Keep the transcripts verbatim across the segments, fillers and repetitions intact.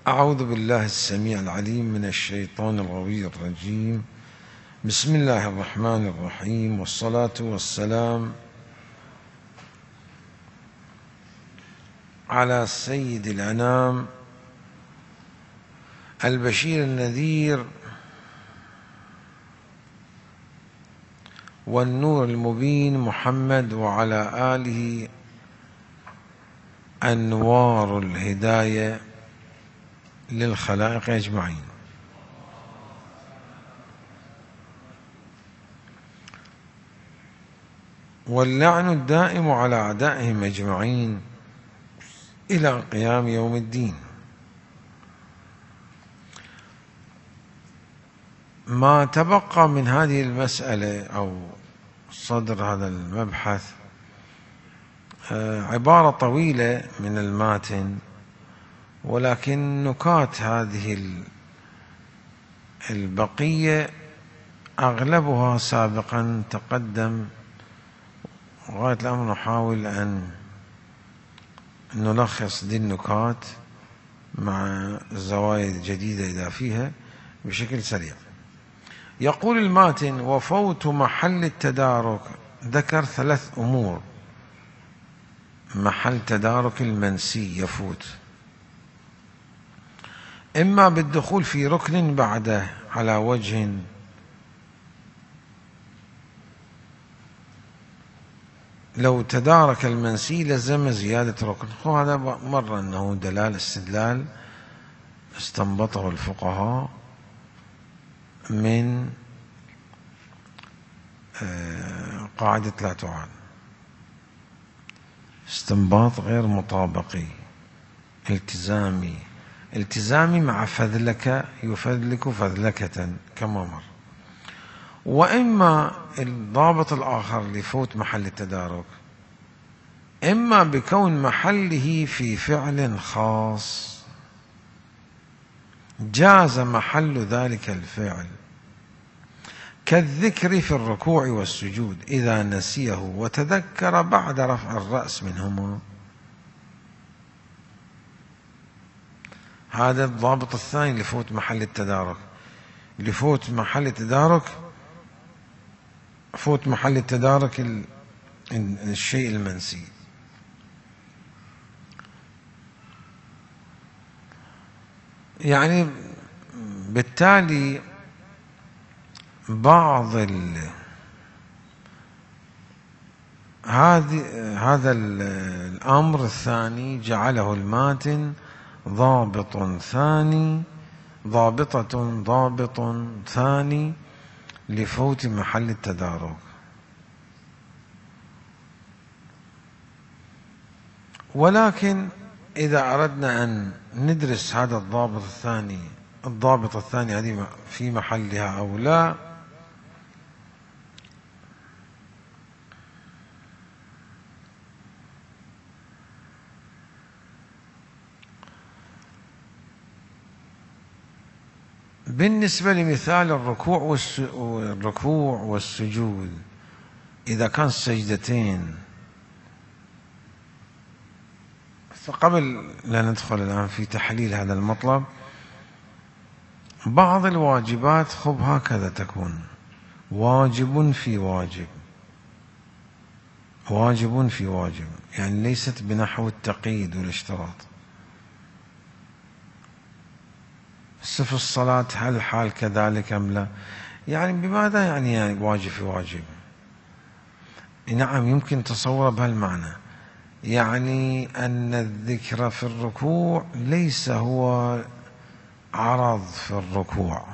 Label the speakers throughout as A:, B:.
A: أعوذ بالله السميع العليم من الشيطان الغوي الرجيم. بسم الله الرحمن الرحيم، والصلاة والسلام على سيد الأنام البشير النذير والنور المبين محمد، وعلى آله أنوار الهداية للخلائق أجمعين. واللعن الدائم على أعدائهم أجمعين إلى قيام يوم الدين. ما تبقى من هذه المسألة أو صدر هذا المبحث عبارة طويلة من الماتن، ولكن نكات هذه البقية أغلبها سابقا تقدم، وغاية الأمر نحاول أن نلخص دي النكات مع زوايا جديدة إذا فيها بشكل سريع. يقول الماتن: وفوت محل التدارك، ذكر ثلاث أمور. محل تدارك المنسي يفوت إما بالدخول في ركن بعده على وجه لو تدارك المنسي لزم زيادة ركن، وهذا مر أنه دلال استدلال استنبطه الفقهاء من قاعدة لا تعان، استنباط غير مطابقي، التزامي التزامي مع فذلك يفذلك فذلكة كما مر. وإما الضابط الآخر لفوت محل التدارك إما بكون محله في فعل خاص جاز محل ذلك الفعل، كالذكر في الركوع والسجود إذا نسيه وتذكر بعد رفع الرأس منهما. هذا الضابط الثاني لفوت محل التدارك. لفوت محل التدارك فوت محل التدارك الشيء المنسي. يعني بالتالي بعض ال هذه هذا الأمر الثاني جعله الماتن ضابط ثاني ضابطة ضابط ثاني لفوت محل التدارك. ولكن إذا أردنا أن ندرس هذا الضابط الثاني الضابط الثاني هذه في محلها أو لا، بالنسبة لمثال الركوع والركوع والسجود، إذا كان سجدتين، فقبل لا ندخل الآن في تحليل هذا المطلب، بعض الواجبات خب هكذا تكون: واجب في واجب، واجب في واجب، يعني ليست بنحو التقييد والاشتراط. في الصلاة هل الحال كذلك أم لا؟ يعني بماذا يعني, يعني واجب في واجب؟ نعم يمكن تصوره بهالمعنى، يعني أن الذكر في الركوع ليس هو عرض في الركوع،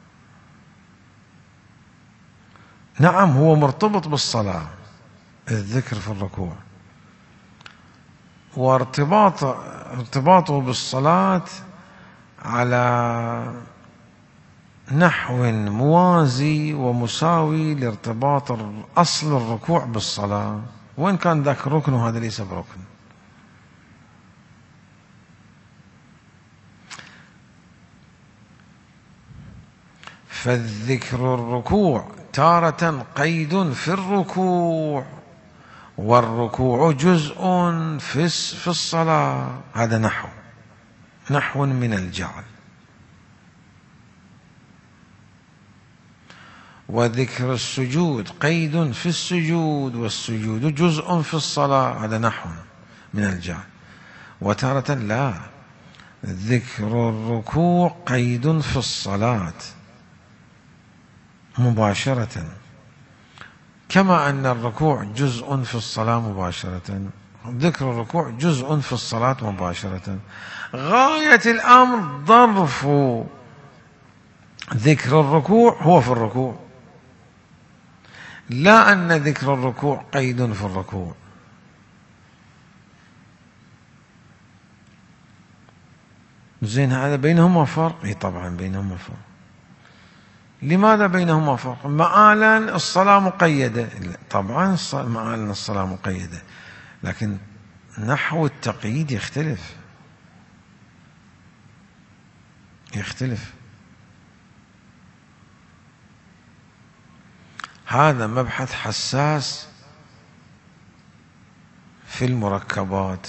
A: نعم هو مرتبط بالصلاة الذكر في الركوع، وارتباط ارتباطه بالصلاة على نحو موازي ومساوي لارتباط أصل الركوع بالصلاة، وإن كان ذاك ركن وهذا ليس بركن. فالذكر الركوع تارة قيد في الركوع، والركوع جزء في الصلاة، هذا نحو نحو من الجعل. وذكر السجود قيد في السجود، والسجود جزء في الصلاة، هذا نحو من الجعل. وتارة لا، ذكر الركوع قيد في الصلاة مباشرة، كما أن الركوع جزء في الصلاة مباشرة، ذكر الركوع جزء في الصلاة مباشرة. غاية الأمر ظرف ذكر الركوع هو في الركوع، لا أن ذكر الركوع قيد في الركوع. زين، هذا بينهما فرق؟ اي طبعا بينهما فرق. لماذا بينهما فرق؟ مآلا الصلاة مقيدة، طبعا مآلا الصلاة مقيدة، لكن نحو التقييد يختلف يختلف. هذا مبحث حساس في المركبات،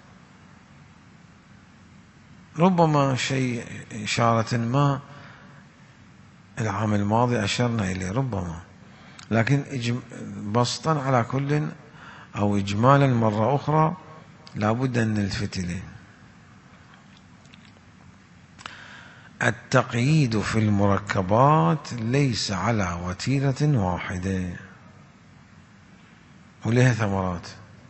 A: ربما شيء إشارة ما العام الماضي أشرنا إليه ربما، لكن بسطا على كل أو إجمالا مرة أخرى لابد أن نلفت إليه. التقييد في المركبات ليس على وتيرة واحدة ولها ثمرات.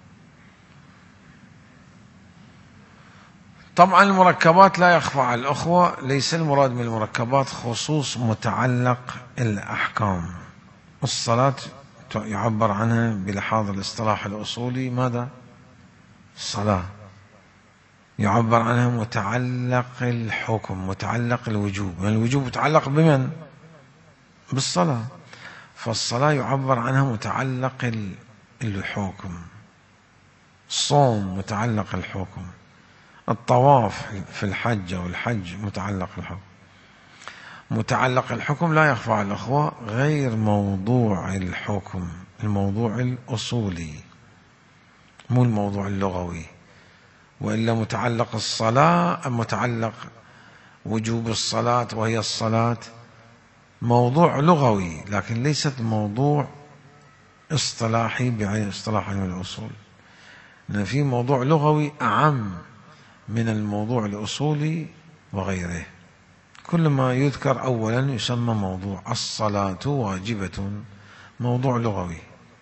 A: طبعا المركبات لا يخفى على الأخوة، ليس المراد من المركبات خصوص متعلق الأحكام. الصلاة يعبر عنها بلحاظ الاصطلاح الأصولي ماذا؟ الصلاة. يعبر عنها متعلق الحكم، متعلق الوجوب، يعني الوجوب متعلق بمن؟ بالصلاة. فالصلاة يعبر عنها متعلق الحكم، الصوم متعلق الحكم، الطواف في الحج أو الحج متعلق الحكم. متعلق الحكم لا يخفى على الأخوة غير موضوع الحكم، الموضوع الأصولي مو الموضوع اللغوي. وإلا متعلق الصلاة، متعلق وجوب الصلاة وهي الصلاة موضوع لغوي، لكن ليست موضوع اصطلاحي بعين اصطلاح علم الأصول، لأن في موضوع لغوي أعم من الموضوع الأصولي وغيره. كل ما يذكر أولا يسمى موضوع. الصلاة واجبة موضوع لغوي،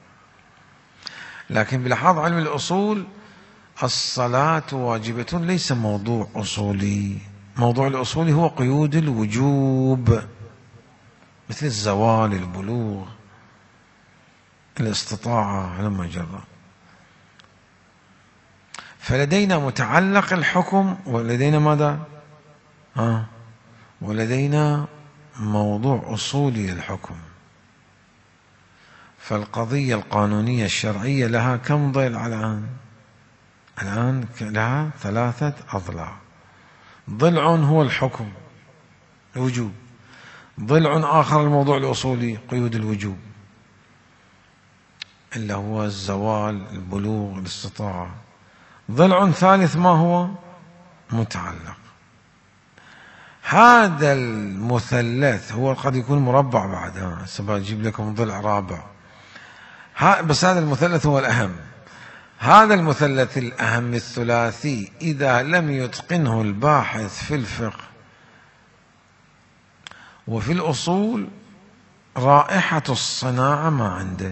A: لكن بلحاظ علم الأصول الصلاة واجبة ليس موضوع أصولي. موضوع الأصولي هو قيود الوجوب، مثل الزوال، البلوغ، الاستطاعة لما جرى. فلدينا متعلق الحكم، ولدينا ماذا؟ آه ولدينا موضوع أصولي للحكم. فالقضية القانونية الشرعية لها كم ضلع الآن؟ الآن لها ثلاثة أضلاع. ضلع هو الحكم الوجوب، ضلع آخر الموضوع الأصولي قيود الوجوب اللي هو الزوال، البلوغ، الاستطاعة. ضلع ثالث ما هو؟ متعلق. هذا المثلث هو قد يكون مربع بعد، سبا أجيب لكم ضلع رابع، بس هذا المثلث هو الأهم. هذا المثلث الأهم الثلاثي إذا لم يتقنه الباحث في الفقه وفي الأصول رائحة الصناعة ما عنده،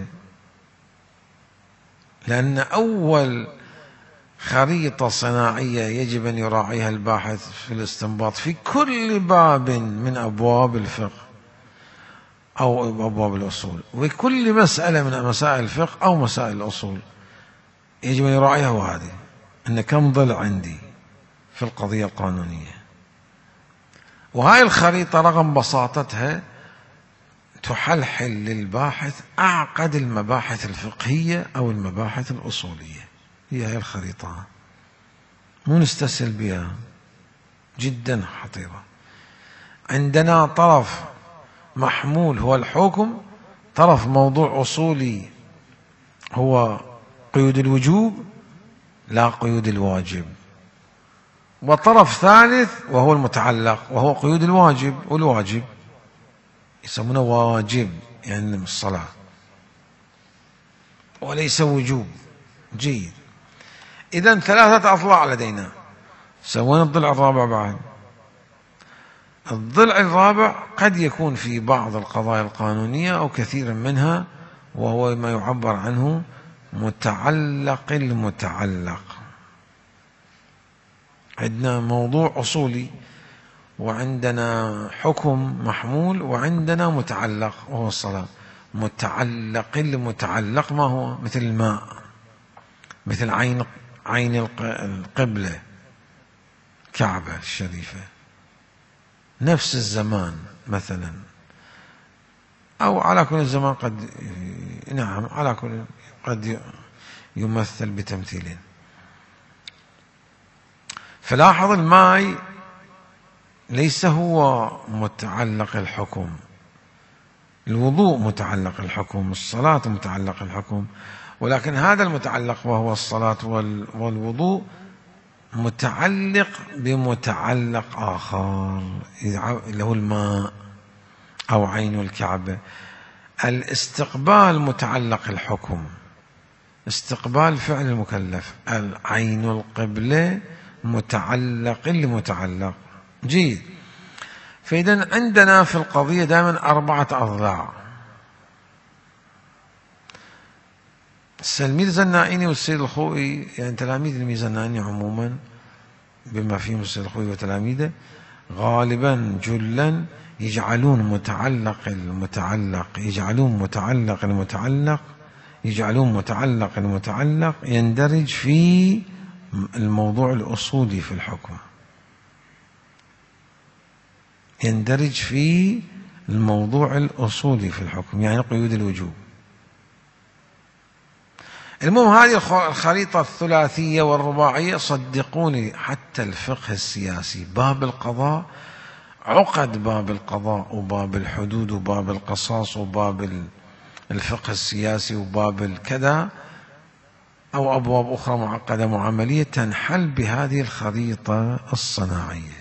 A: لأن أول خريطة صناعية يجب أن يراعيها الباحث في الاستنباط في كل باب من أبواب الفقه أو أبواب الأصول، وكل مسألة من مسائل الفقه أو مسائل الأصول يجب أن يراعيها، وهذه أن كم ضلع عندي في القضية القانونية. وهاي الخريطة رغم بساطتها تحلحل للباحث أعقد المباحث الفقهية أو المباحث الأصولية. هي هاي الخريطة، مو نستسهل بها، جدا خطيرة. عندنا طرف محمول هو الحكم، طرف موضوع أصولي هو قيود الوجوب لا قيود الواجب. وطرف ثالث وهو المتعلق، وهو قيود الواجب، والواجب يسمونه واجب يعني الصلاة وليس وجوب. جيد. إذن ثلاثة أضلاع لدينا. سوينا الضلع الرابع بعد. الضلع الرابع قد يكون في بعض القضايا القانونية أو كثيرا منها، وهو ما يعبر عنه متعلق المتعلق. عندنا موضوع أصولي، وعندنا حكم محمول، وعندنا متعلق وهو الصلاة. متعلق المتعلق ما هو؟ مثل الماء، مثل عين عين القبلة كعبة الشريفة، نفس الزمان مثلا، أو على كل الزمان قد نعم على كل قد يمثل بتمثيل. فلاحظ الماء ليس هو متعلق الحكم، الوضوء متعلق الحكم، الصلاة متعلق الحكم، ولكن هذا المتعلق وهو الصلاة والوضوء متعلق بمتعلق آخر اللي هو الماء أو عين الكعبة. الاستقبال متعلق الحكم، استقبال فعل المكلف. العين القبلة متعلق المتعلق. جيد. فإذا عندنا في القضية دائما أربعة أضلاع. الميرزا النائني والسيد الخوئي، يعني تلاميذ الميرزا النائني عموما بما فيهم السيد الخوئي وتلاميذه، غالبا جلا يجعلون متعلق المتعلق يجعلون متعلق المتعلق يجعلون متعلق المتعلق يندرج في الموضوع الأصولي في الحكم، يندرج في الموضوع الأصولي في الحكم، يعني قيود الوجوب. المهم هذه الخريطة الثلاثية والرباعية، صدقوني حتى الفقه السياسي، باب القضاء، عقد باب القضاء وباب الحدود وباب القصاص وباب الفقه السياسي وباب الكذا أو أبواب أخرى معقدة معاملية تنحل بهذه الخريطة الصناعية.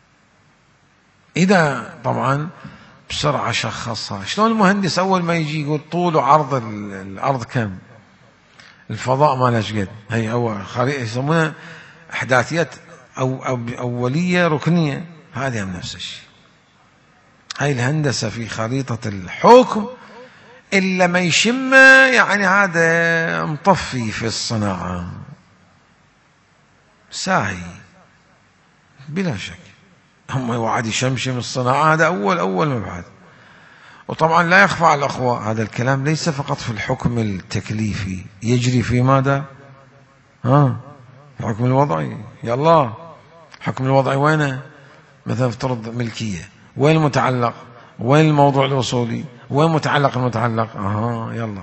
A: إذا طبعا بسرعة شخصها. شلون المهندس أول ما يجي يقول طول وعرض الأرض كم، الفضاء ما لش قد، هي أول خريطة يسمونها إحداثيات أو, أو أولية ركنية، هذه هم نفس الشيء. هاي الهندسة في خريطة الحكم إلا ما يشم يعني هذا مطفي في الصناعة، ساهي بلا شك. هم وعد يشمشم الصناعة، هذا أول أول مبحث. وطبعا لا يخفى على الأخوة هذا الكلام ليس فقط في الحكم التكليفي، يجري في ماذا؟ ها الحكم الوضعي. يلا الحكم الوضعي وينه؟ مثلا افترض ملكية، وين المتعلق؟ وين الموضوع الأصولي؟ وين متعلق المتعلق؟ اها يلا.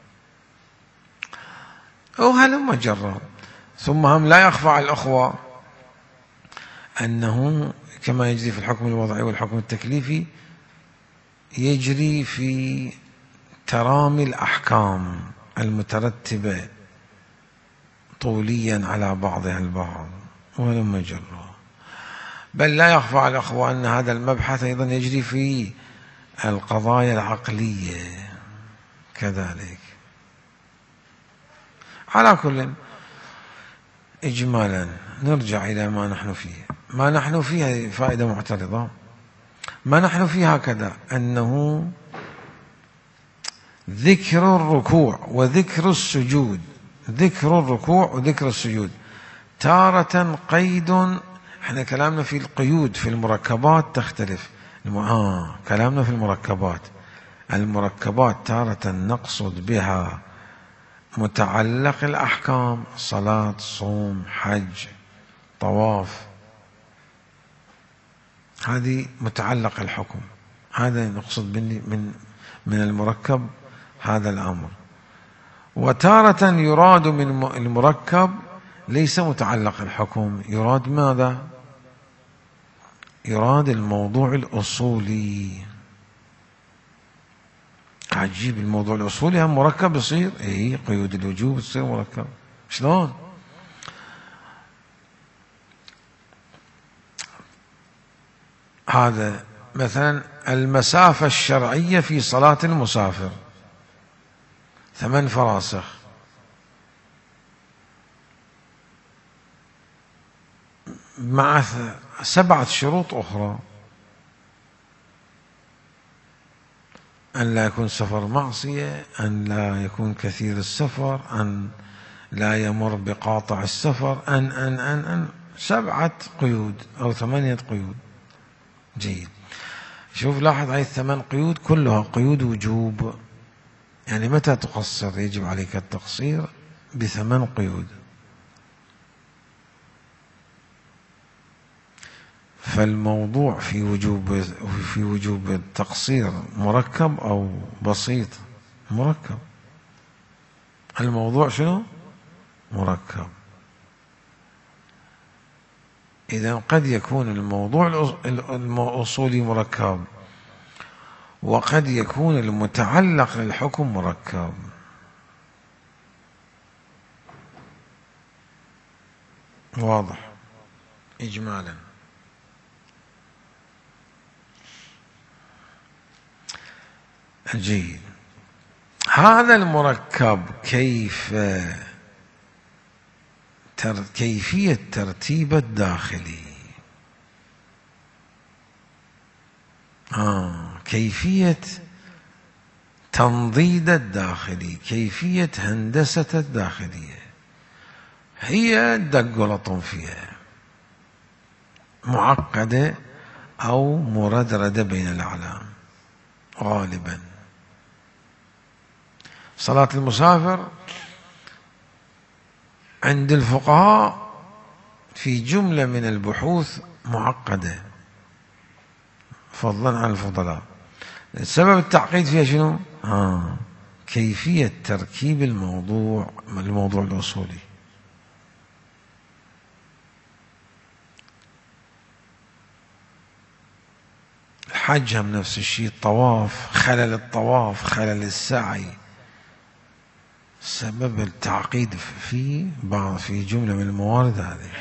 A: وهلم جرا. ثم هم لا يخفى على الأخوة أنه كما يجري في الحكم الوضعي والحكم التكليفي يجري في ترامي الأحكام المترتبة طوليا على بعضها البعض، ولما جرى. بل لا يخفى على الأخوة أن هذا المبحث أيضا يجري في القضايا العقلية كذلك. على كل إجمالا نرجع إلى ما نحن فيه. ما نحن فيه فائدة معترضة. ما نحن فيه هكذا، أنه ذكر الركوع وذكر السجود، ذكر الركوع وذكر السجود تارة قيد. احنا كلامنا في القيود في المركبات تختلف. آه كلامنا في المركبات المركبات تارة نقصد بها متعلق الأحكام، صلاة، صوم، حج، طواف، هذه متعلق الحكم، هذا نقصد من من المركب هذا الأمر. وتارة يراد من المركب ليس متعلق الحكم، يراد ماذا؟ يراد الموضوع الأصولي. عجيب، الموضوع الأصولي هم مركب يصير، اي قيود الوجوب تصير مركب. شلون؟ هذا مثلا المسافة الشرعية في صلاة المسافر ثمان فراسخ، مع سبعة شروط أخرى: أن لا يكون سفر معصية، أن لا يكون كثير السفر، أن لا يمر بقاطع السفر، أن أن أن أن سبعة قيود أو ثمانية قيود. جيد. شوف لاحظ هاي الثمان قيود كلها قيود وجوب، يعني متى تقصر يجب عليك التقصير بثمان قيود. فالموضوع في وجوب في وجوب التقصير مركب أو بسيط؟ مركب. الموضوع شنو؟ مركب. إذا قد يكون الموضوع الأصولي مركب، وقد يكون المتعلق للحكم مركب. واضح إجمالا. جيد. هذا المركب كيف تر كيفية ترتيب الداخلي، آه كيفية تنضيد الداخلي، كيفية هندسة الداخلية، هي دق ولطم فيها، معقدة أو مردردة بين الأعلام غالبا. صلاة المسافر عند الفقهاء في جملة من البحوث معقدة فضلا عن الفضلاء. سبب التعقيد فيها شنو؟ آه كيفية تركيب الموضوع الموضوع الأصولي. الحج هم نفس الشيء، الطواف، خلل الطواف، خلل السعي، سبب التعقيد في بعض في جملة من الموارد هذه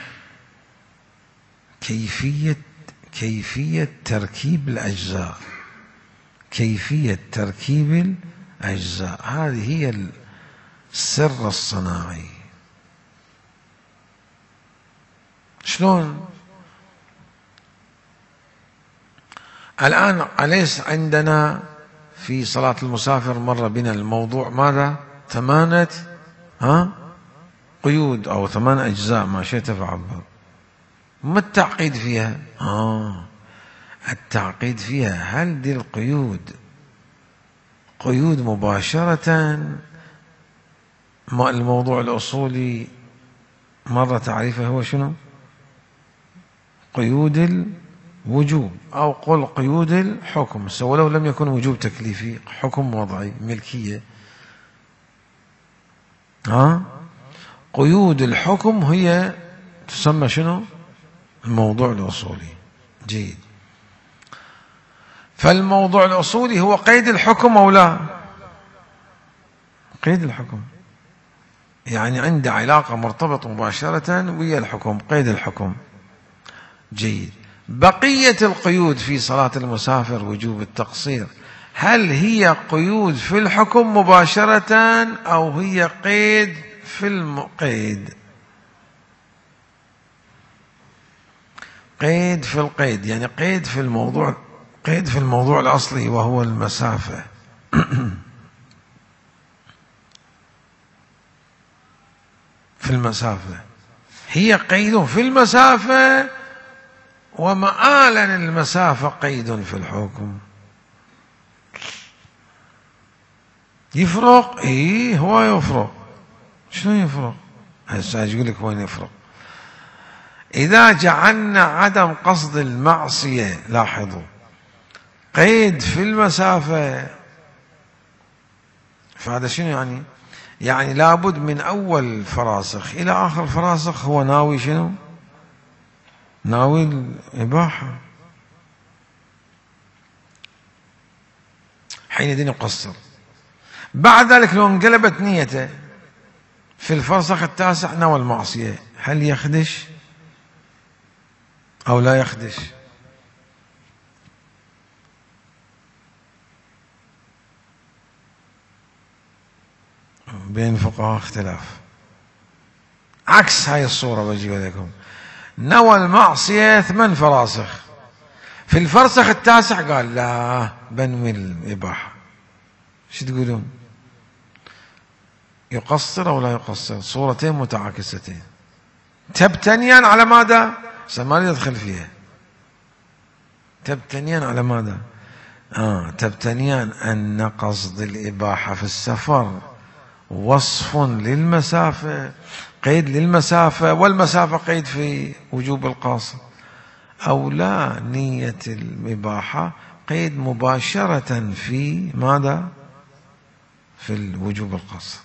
A: كيفية كيفية تركيب الأجزاء، كيفية تركيب الأجزاء، هذه هي السر الصناعي. شلون؟ الآن أليس عندنا في صلاة المسافر مر بنا الموضوع ماذا؟ ثمانية ها قيود أو ثمان أجزاء، ما شئت فعبر. ما التعقيد فيها؟ آه التعقيد فيها هل دي القيود قيود مباشرة ما الموضوع الأصولي مرة تعريفه هو شنو؟ قيود الوجوب، أو قل قيود الحكم، ولو لم يكن وجوب تكليفي، حكم وضعي، ملكية. ها قيود الحكم هي تسمى شنو؟ الموضوع الأصولي. جيد. فالموضوع الأصولي هو قيد الحكم أو لا؟ قيد الحكم، يعني عنده علاقة مرتبط مباشرة ويا الحكم، قيد الحكم. جيد. بقية القيود في صلاة المسافر وجوب التقصير، هل هي قيود في الحكم مباشرة أو هي قيد في المقيد؟ قيد في القيد، يعني قيد في الموضوع، قيد في الموضوع الأصلي وهو المسافة. في المسافة هي قيد في المسافة، ومآلا المسافة قيد في الحكم. يفرق؟ ايه هو يفرق. شنو يفرق؟ هسه اقول لك وين يفرق. إذا جعلنا عدم قصد المعصية، لاحظوا، قيد في المسافة، فهذا شنو يعني؟ يعني لابد من أول فراسخ إلى آخر فراسخ هو ناوي شنو؟ ناوي الإباحة، حينئذ يقصر. بعد ذلك لو انقلبت نيته في الفرسخ التاسع نوى المعصية، هل يخدش أو لا يخدش؟ بين فقهاء اختلاف. عكس هاي الصورة بجيب لكم. نوى المعصية ثمان فراسخ، في الفرسخ التاسع قال لا بنوي الإباحة. شو تقولون؟ يقصر أو لا يقصر؟ صورتين متعاكستين تبتنيان على ماذا؟ ما يدخل فيها. تبتنيان على ماذا؟ آه تبتنيان أن قصد الإباحة في السفر وصف للمسافة، قيد للمسافة، والمسافة قيد في وجوب القصر، أو لا نية الإباحة قيد مباشرة في ماذا؟ في الوجوب القصر.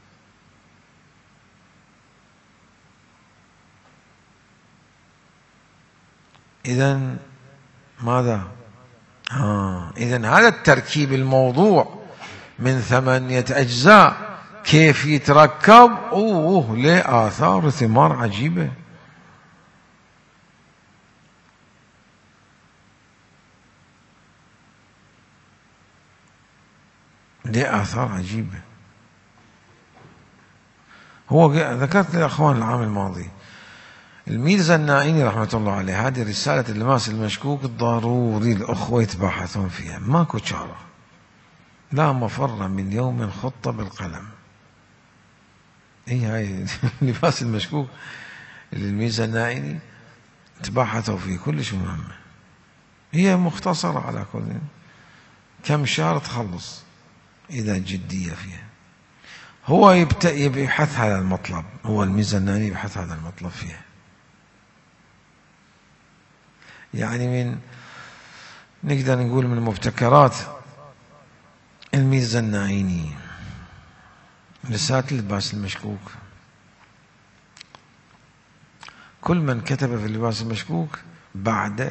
A: إذن ماذا؟ آه إذن هذا التركيب الموضوع من ثمانية أجزاء كيف يتركب؟ أوه له آثار وثمار عجيبة. له آثار عجيبة. هو ذكرت للأخوان العام الماضي الميرزا النائيني رحمة الله عليه، هذه رسالة اللماس المشكوك ضروري الأخوة يتباحثون فيها، ماكو شارة، لا مفر من يوم خط بالقلم. اي هاي اللباس المشكوك للميرزا النائيني تباحثوا فيه، كلش مهمة، هي مختصرة على كل كم شهر تخلص إذا جدية فيها. هو يبحث هذا المطلب، هو الميرزا النائيني يبحث هذا المطلب فيها، يعني من نقدر نقول من مبتكرات الميرزا النائيني رسالة اللباس المشكوك. كل من كتب في اللباس المشكوك بعد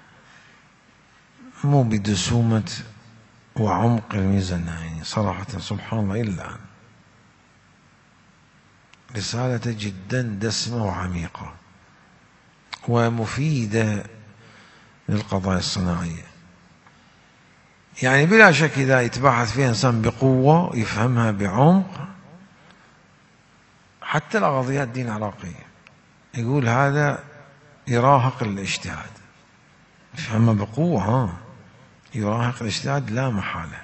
A: مو بدسومة وعمق الميرزا النائيني صراحة سبحان الله إلا الآن. رسالة جدا دسمة وعميقة ومفيدة للقضايا الصناعية، يعني بلا شك إذا يتباحث فيها إنسان بقوة يفهمها بعمق، حتى القضيات الدين العراقية يقول هذا يراهق الاجتهاد، يفهمها بقوة، ها يراهق الاجتهاد لا محالة،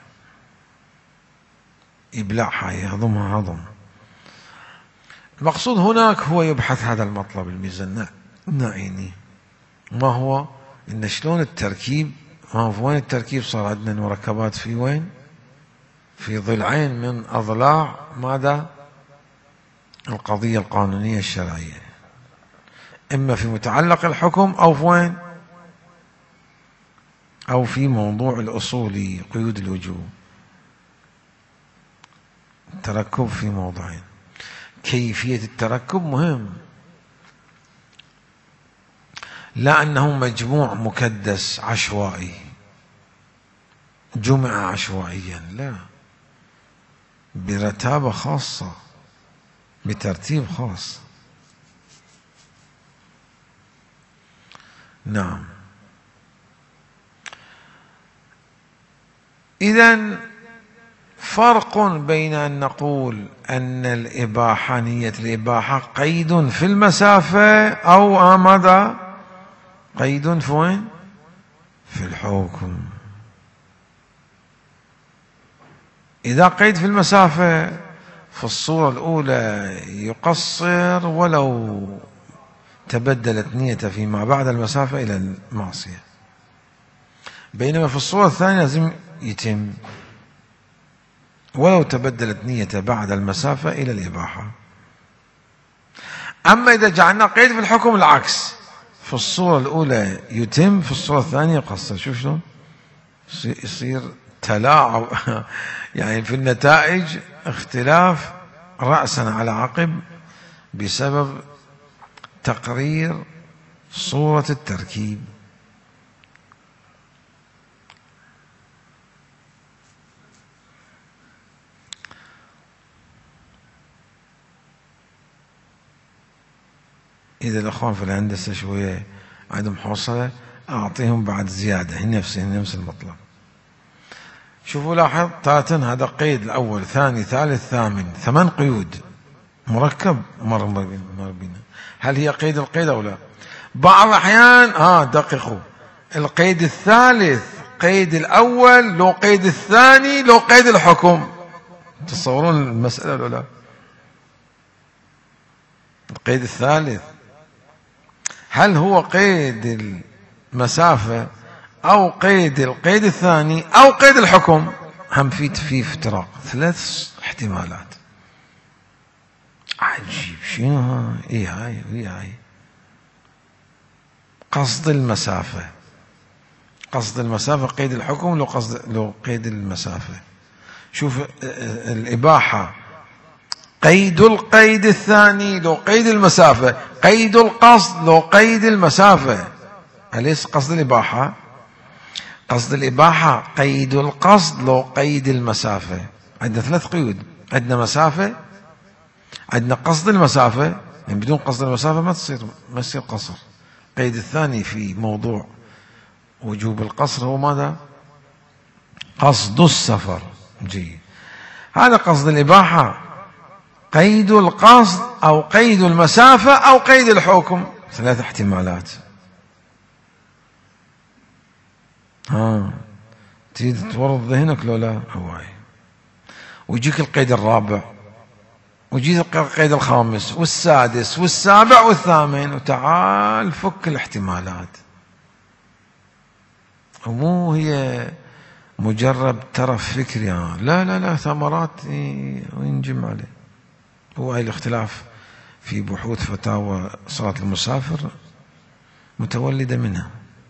A: يبلعها يهضمها هضم. المقصود هناك هو يبحث هذا المطلب الميرزا النائيني، ما هو إن شلون التركيب، ما هو وين التركيب صار عندنا المركبات في وين؟ في ضلعين من أضلاع ماذا؟ القضية القانونية الشرعية، إما في متعلق الحكم أو في وين؟ أو في موضوع الأصولي قيود الوجوب. التركب في موضعين، كيفية التركب مهم، لا أنه مجموع مكدس عشوائي جمع عشوائيا، لا، برتابة خاصة بترتيب خاص. نعم. إذن فرق بين أن نقول أن الإباحة نية الإباحة قيد في المسافة أو ماذا؟ قيد في وين؟ في الحكم. إذا قيد في المسافة في الصورة الأولى يقصر ولو تبدلت نيته فيما بعد المسافة إلى المعصية، بينما في الصورة الثانية لازم يتم ولو تبدلت نيته بعد المسافة إلى الإباحة. أما إذا جعلنا قيد في الحكم العكس، في الصورة الأولى يتم، في الصورة الثانية يقصر. شوف شلون يصير تلاعب يعني في النتائج اختلاف رأسا على عقب بسبب تقرير صورة التركيب. إذا الأخوان في الهندسة شوية عندهم حوصلة أعطيهم بعد زيادة، هي نفس هي نفس المطلب. شوفوا لاحظ تاتن، هذا قيد الأول ثاني ثالث ثامن، ثمان قيود مركب مر بنا. هل هي قيد القيد أو لا؟ بعض الأحيان آه دققوا، القيد الثالث قيد الأول، لو قيد الثاني لو قيد الحكم. تصورون المسألة ولا لا؟ القيد الثالث هل هو قيد المسافة أو قيد القيد الثاني أو قيد الحكم؟ هم في في افتراق، ثلاث احتمالات. عجيب، شنو ها؟ ايه هاي وايه هاي. قصد المسافة، قصد المسافة قيد الحكم، لو قصد لو قيد المسافة. شوف الإباحة قيد القيد الثاني لو قيد المسافة، قيد القصد لو قيد المسافة. أليس قصد الإباحة؟ قصد الإباحة قيد القصد لو قيد المسافة. عندنا ثلاث قيود، عندنا مسافة، عندنا قصد المسافة، يعني بدون قصد المسافة ما تصير ما يصير قصر. قيد الثاني في موضوع وجوب القصر هو ماذا؟ قصد السفر. جيد، هذا قصد الإباحة قيد القصد أو قيد المسافة أو قيد الحكم. ثلاث احتمالات. ها تريد تورط ذهنك لو لا؟ هواي. ويجيك القيد الرابع، ويجيك القيد الخامس والسادس والسابع والثامن، وتعال فك الاحتمالات. ومو هي مجرد ترف فكري، لا لا لا، ثمرات وينجم عليه. هو هاي الاختلاف في بحوث فتاوى صلاة المسافر متولدة منها.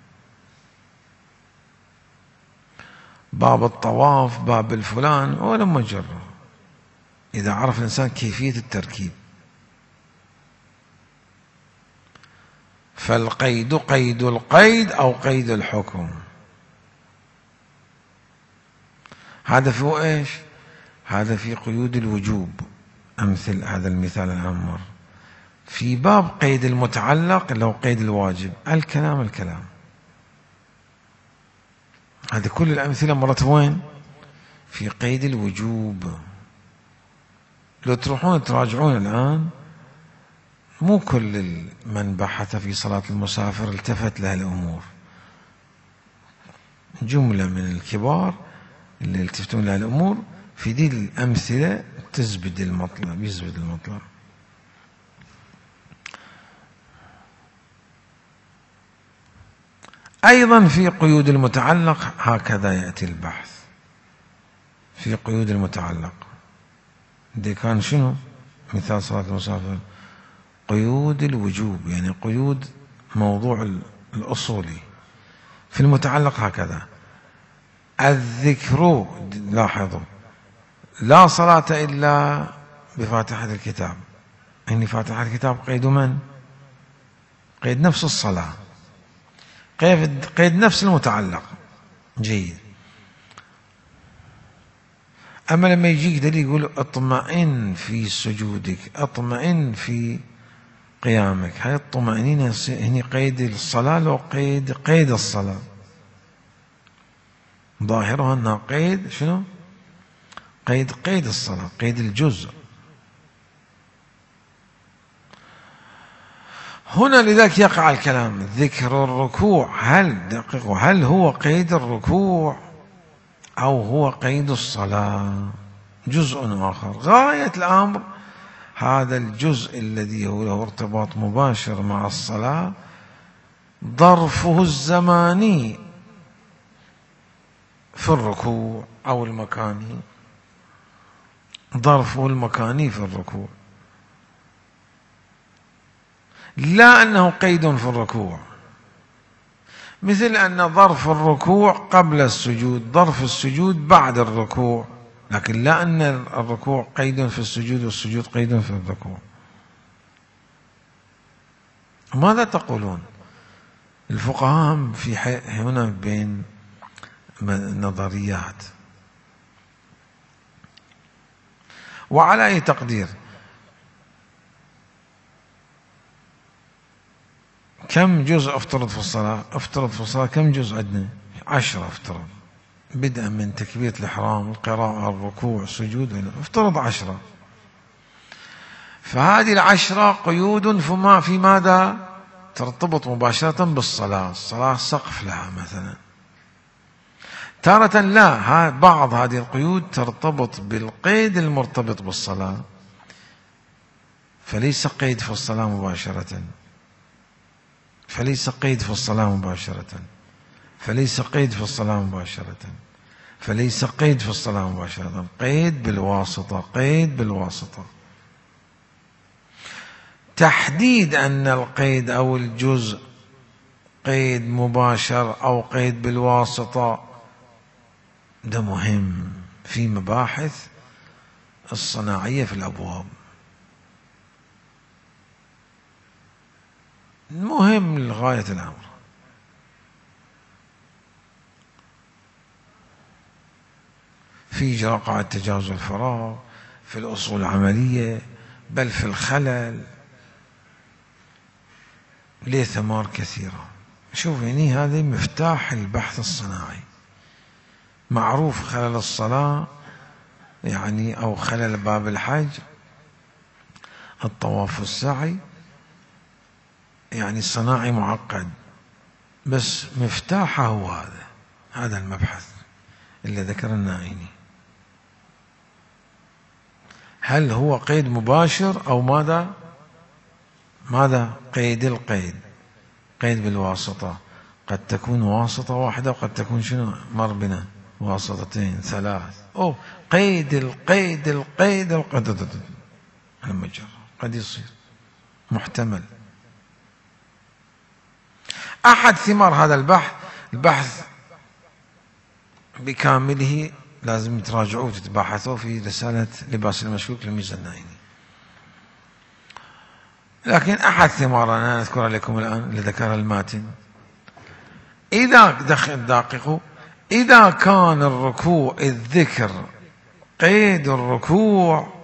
A: باب الطواف، باب الفلان، ولا مجرد إذا عرف الإنسان كيفية التركيب. فالقيد قيد القيد أو قيد الحكم. هذا في إيش؟ هذا في قيود الوجوب، أمثل هذا المثال الأمر. في باب قيد المتعلق لو قيد الواجب، الكلام الكلام. هذه كل الأمثلة مرت وين؟ في قيد الوجوب. لو تروحون تراجعون الآن، مو كل من بحث في صلاة المسافر التفت لها الأمور. جملة من الكبار اللي يلتفتون لها الأمور في دي الأمثلة تزبد المطلب، يزبد المطلب. أيضا في قيود المتعلق هكذا يأتي البحث. في قيود المتعلق دي كان شنو؟ مثال صلاة المسافر قيود الوجوب، يعني قيود موضوع الأصولي. في المتعلق هكذا الذكر، لاحظوا، لا صلاة إلا بفاتحة الكتاب. إن فاتحة الكتاب قيد من؟ قيد نفس الصلاة، قيد, قيد نفس المتعلق. جيد. أما لما يجيك دليل يقول اطمئن في سجودك، اطمئن في قيامك، هاي الطمأنينة هني قيد الصلاة لو قيد قيد الصلاة، ظاهرها أنها قيد شنو؟ قيد قيد الصلاة، قيد الجزء. هنا لذلك يقع الكلام. ذكر الركوع، هل دقيقوا هل هو قيد الركوع أو هو قيد الصلاة؟ جزء آخر. غاية الأمر هذا الجزء الذي هو له ارتباط مباشر مع الصلاة ظرفه الزماني في الركوع أو المكاني، ظرفه المكاني في الركوع، لا أنه قيد في الركوع. مثل أن ظرف الركوع قبل السجود، ظرف السجود بعد الركوع، لكن لا أن الركوع قيد في السجود والسجود قيد في الركوع. ماذا تقولون؟ الفقهاء في هنا بين نظريات. وعلى أي تقدير كم جزء افترض في الصلاة؟ افترض في الصلاة كم جزء عندنا؟ عشرة افترض. بدءا من تكبيرة الإحرام، القراءة، الركوع، السجود، افترض عشرة. فهذه العشرة قيود فما في ماذا ترتبط مباشرة بالصلاة، الصلاة سقف لها مثلا. تارة لا، بعض هذه القيود ترتبط بالقيد المرتبط بالصلاة، فليس قيد في الصلاة مباشرة، فليس قيد في الصلاة مباشرة، فليس قيد في الصلاة مباشرة، فليس قيد في الصلاة مباشرة، قيد بالواسطة، قيد بالواسطة. تحديد أن القيد أو الجزء قيد مباشر أو قيد بالواسطة ده مهم في مباحث الصناعية في الأبواب، مهم لغاية الأمر. في إجراء قاعدة تجاوز الفراغ، في الأصول العملية، بل في الخلل، ليه ثمار كثيرة. شوف يعني هذا مفتاح البحث الصناعي. معروف خلل الصلاة يعني أو خلل باب الحج، الطواف والسعي، يعني الصناعي معقد، بس مفتاحه هو هذا هذا المبحث اللي ذكر النائني. هل هو قيد مباشر أو ماذا؟ ماذا؟ قيد القيد، قيد بالواسطة. قد تكون واسطة واحدة وقد تكون شنو؟ مر بنا واسطتين ثلاث. أو قيد القيد القيد القيد المجرد قد يصير محتمل. أحد ثمار هذا البحث، البحث بكامله لازم تراجعوه وتتباحثوا في رسالة لباس المشكوك للميزة النائني. لكن أحد ثمار أنا أذكر لكم الآن اللي ذكر الماتن، إذا دخل دققوا، إذا كان الركوع الذكر قيد الركوع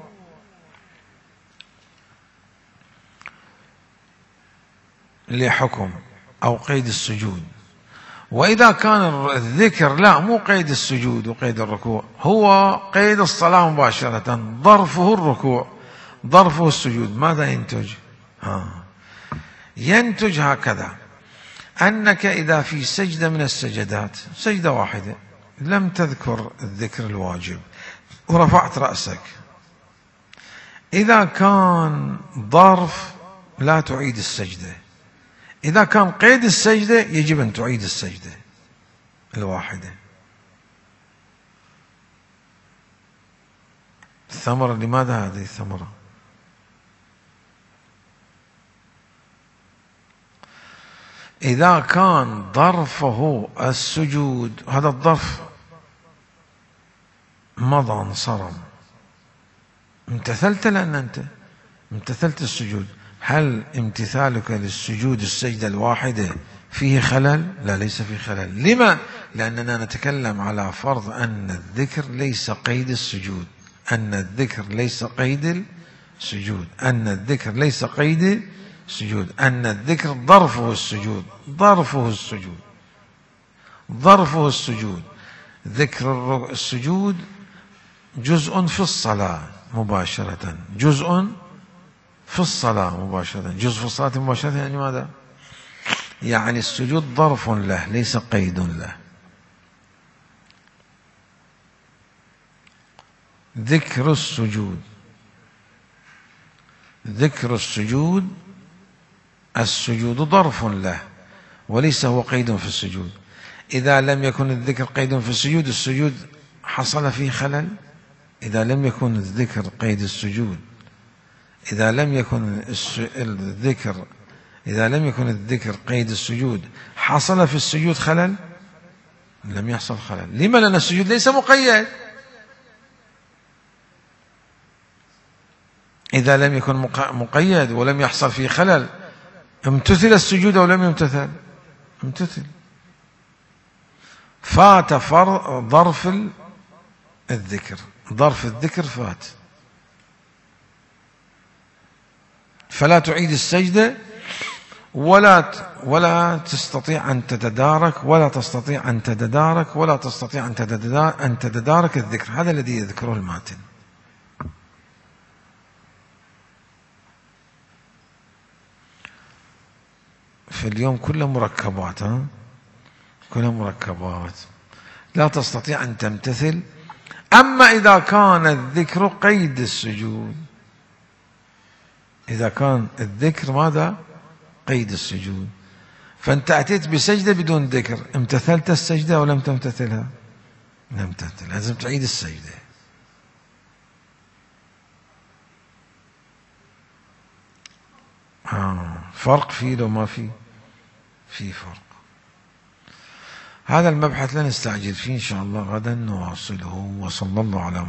A: لحكم أو قيد السجود، وإذا كان الذكر لا مو قيد السجود وقيد الركوع، هو قيد الصلاة مباشرة، ظرفه الركوع ظرفه السجود، ماذا ينتج؟ آه. ينتج هكذا: أنك إذا في سجدة من السجدات، سجدة واحدة لم تذكر الذكر الواجب ورفعت رأسك، إذا كان ظرف لا تعيد السجدة، إذا كان قيد السجدة يجب أن تعيد السجدة الواحدة. الثمرة لماذا هذه الثمرة؟ إذا كان ظرفه السجود، هذا الظرف مضى انصرم، امتثلت لأن أنت امتثلت السجود، هل امتثالك للسجود السجدة الواحدة فيه خلل؟ لا، ليس فيه خلل. لما؟ لأننا نتكلم على فرض أن الذكر ليس قيد السجود، أن الذكر ليس قيد السجود، أن الذكر ليس قيد السجود، أن الذكر ظرفه السجود، ظرفه السجود، ظرفه السجود. ذكر السجود جزء في الصلاة مباشرة، جزء في الصلاة مباشرة، جزء في الصلاة مباشرة يعني ماذا؟ يعني السجود ظرف له ليس قيد له. ذكر السجود، ذكر السجود، السجود ظرف له وليس هو قيد في السجود. إذا لم يكن الذكر قيد في السجود، السجود حصل فيه خلل. إذا لم يكن الذكر قيد السجود، إذا لم يكن الذكر إذا لم يكن الذكر قيد السجود، حصل في السجود خلل؟ لم يحصل خلل. لما؟ لأن السجود ليس مقيد. إذا لم يكن مقيد ولم يحصل فيه خلل، امتثل السجود أو لم يمتثل؟ امتثل. فات ظرف الذكر، ظرف الذكر فات، فلا تعيد السجدة ولا ولا تستطيع أن تتدارك ولا تستطيع أن تتدارك ولا تستطيع أن تتدارك, أن تتدارك الذكر. هذا الذي يذكره الماتن. في اليوم كله مركبات، ها كلها مركبات، لا تستطيع أن تمتثل. أما إذا كان الذكر قيد السجود، إذا كان الذكر ماذا؟ قيد السجود، فأنت أتيت بسجدة بدون ذكر، امتثلت السجدة أو لم تمتثلها؟ لم تمتثل، لازم تعيد السجدة. آه. فرق فيه لو ما فيه؟ في فرق. هذا المبحث لا نستعجل فيه، إن شاء الله غدا نواصله. وصلى الله على